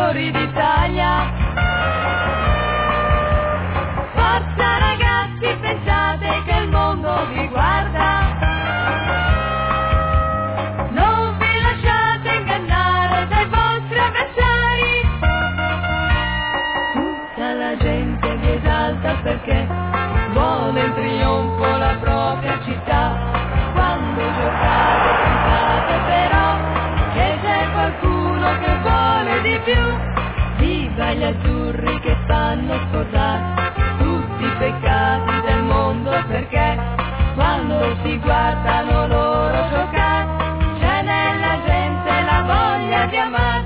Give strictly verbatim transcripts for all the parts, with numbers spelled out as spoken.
colori d'Italia. Forza ragazzi, pensate che il mondo vi guarda. Non vi lasciate ingannare dai vostri avversari. Tutta la gente vi esalta perché vuole in trionfo la propria città. Quando giocate pensate però che c'è qualcuno che vuole di più. Viva gli azzurri che fanno scordare tutti i peccati del mondo, perché quando si guardano loro giocare c'è nella gente la voglia di amare.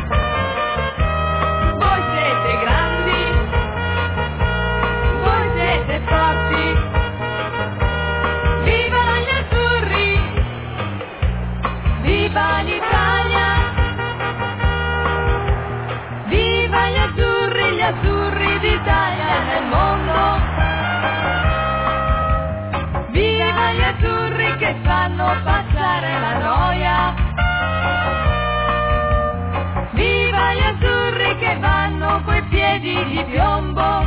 Voi siete grandi, voi siete forti, viva gli azzurri, viva l'Italia, viva gli azzurri, gli azzurri d'Italia nel mondo. Viva gli azzurri che fanno passare la noia. Viva gli azzurri che vanno coi piedi di piombo.